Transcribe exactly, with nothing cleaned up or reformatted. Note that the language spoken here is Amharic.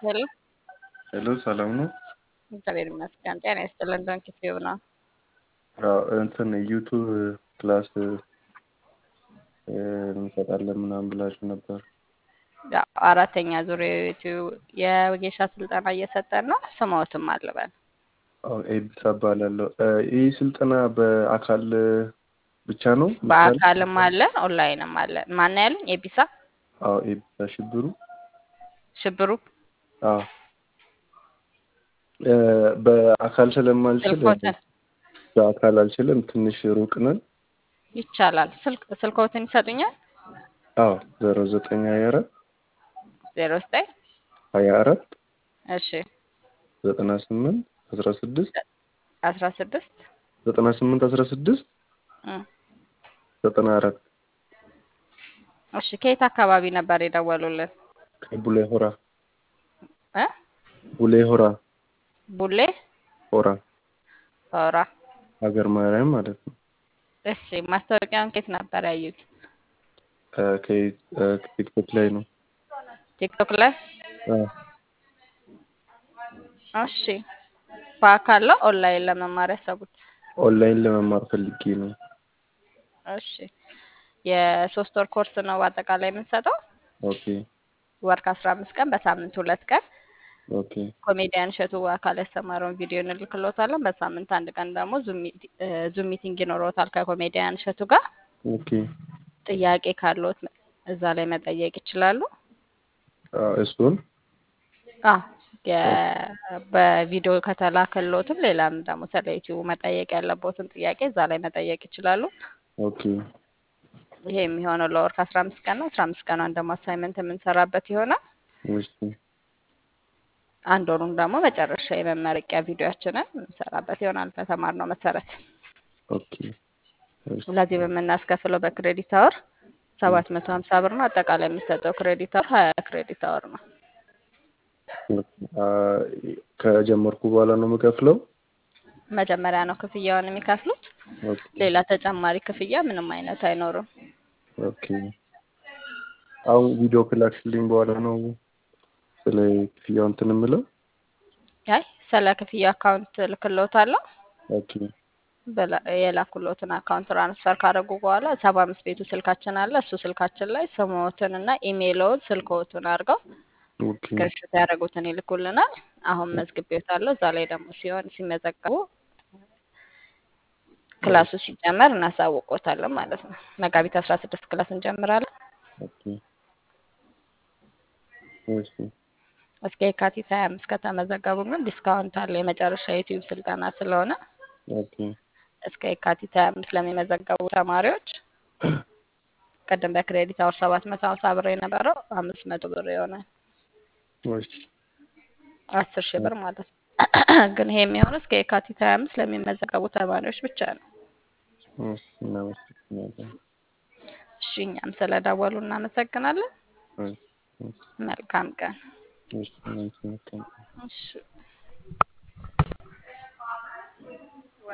ሄሎ ሄሎ ሰላም ነው? እግዚአብሔር ይመስገን። ጤና ይስጥልን። ዶንኪ ቲዩብ ነው። አዎ እንትን ዩቱብ ክላስ እ እንሰጣለን ምናምን ብላችሁ ነበር። ያው አራተኛ ዙር የዩቲዩብ የወጌሻ ስልጠና እየሰጠን ነው። ስሞትም አልበል አዎ ኤቢሳ እባላለሁ። እ ይህ ስልጠና በአካል ብቻ ነው የሚቻለው? በአካልም አለን ኦንላይንም አለን። ማን ያሉኝ? ኤቢሳ አዎ ኤቢሳ ሽብሩ። ሽብሩ። አዎ እ በአካል ስለማልችል ስልኮትን በአካል አልችልም፣ ትንሽ ሩቅ ነን። ይቻላል። ስልክ ስልኮትን ይሰጡኛል? አዎ ዜሮ ዘጠኝ ሀያ አራት ዜሮ ዘጠኝ ሀያ አራት እሺ ዘጠና ስምንት አስራ ስድስት አስራ ስድስት ዘጠና ስምንት አስራ ስድስት እ ዘጠና አራት እሺ ከየት አካባቢ ነበር የደወሉልን? ከቡሌ ሆራ እ ቡሌ ሆራ ቡሌ ሆራ ሆራ። ሀገር ማርያም ማለት ነው። እሺ ማስታወቂያውን ከየት ነበር ያዩት? እ ከ- እ ከቲክቶክ ላይ ነው። ቲክቶክ ላይ። አ እሺ በአካል ነው ኦንላይን ለመማር ያሰቡት? ኦንላይን ለመማር ፈልጌ ነው። እሺ የሶስት ወር ኮርስ ነው በአጠቃላይ የምንሰጠው። ኦኬ ወር ከአስራ አምስት ቀን በሳምንት ሁለት ቀን ኦኬ ኮሜዲያን እሸቱ አካል ያስተማረውን ቪዲዮ እንልክሎታለን። በሳምንት አንድ ቀን ደግሞ ዙም ሚቲ- እ ዙም ሚቲንግ ይኖረውታል ከኮሜዲያን እሸቱ ጋር። ኦኬ ጥያቄ ካለዎት እዛ ላይ መጠየቅ ይችላሉ። አ እሱን አዎ የ- በቪዲዮ ከተላከሎትም ሌላም ደግሞ ስለ ዩቲዩብ መጠየቅ ያለቦትን ጥያቄ እዛ ላይ መጠየቅ ይችላሉ። ኦኬ ይሄ የሚሆነው ለወር ከአስራ አምስት ቀን ነው። አስራ አምስት ቀኗን ደግሞ አሳይመንት የምንሰራበት ይሆናል። እሺ አንድ ወሩን ደግሞ መጨረሻ የመመረቂያ ቪዲዮአችንን የምንሰራበት ይሆናል በተማርነው መሰረት። ኦኬ እሺ ስለዚህ በምናስከፍለው በክሬዲት አወር ሰባት መቶ ሀምሳ ብር ነው። አጠቃላይ የሚሰጠው ክሬዲት አወር ሀያ ክሬዲት አወር ነው። አ ከጀመርኩ በኋላ ነው የምከፍለው? መጀመሪያ ነው ክፍያውን የሚከፍሉት። ኦኬ ሌላ ተጨማሪ ክፍያ ምንም አይነት አይኖርም። ኦኬ አሁን ቪዲዮ ከላክሽልኝ በኋላ ነው ስለ ክፍያው እንትን የምለው? አይ ስለ ክፍያ አካውንት እልክልዎታለሁ። ኦኬ በላ- የላኩሎትን አካውንት ትራንስፈር ካደረጉ በኋላ ሰባ አምስት ቤቱ ስልካችን አለ። እሱ ስልካችን ላይ ስሞትን እና ኢሜይልዎን ስልክዎትን አድርገው ኦኬ ስክሪንሾት ያደረጉትን ይልኩልናል። አሁን መዝግቤዎታለሁ። እዛ ላይ ደግሞ ሲሆን ሲመዘገቡ ክላሱ ሲጀመር እናሳውቆታለን ማለት ነው። መጋቢት አስራ ስድስት ክላስ እንጀምራለን። ኦኬ እሺ እስከ የካቲት ሀያ አምስት ከተመዘገቡ ግን ዲስካውንት አለ። የመጨረሻ የዩቲዩብ ስልጠና ስለሆነ ኦኬ እስከ የካቲት ሀያ አምስት ለሚመዘገቡ ተማሪዎች ቅድም በክሬዲት አወር ሰባት መቶ ሀምሳ ብር የነበረው አምስት መቶ ብር ይሆናል። እሺ አስር ሺህ ብር ማለት ነው። ግን ይሄ የሚሆነው እስከ የካቲት ሀያ አምስት ለሚመዘገቡ ተማሪዎች ብቻ ነው። እሺ እናመሰግናለን። እሺ እኛም ስለደወሉ እናመሰግናለን። እሺ መልካም ቀን። እሺ እናመሰግናለን። እሺ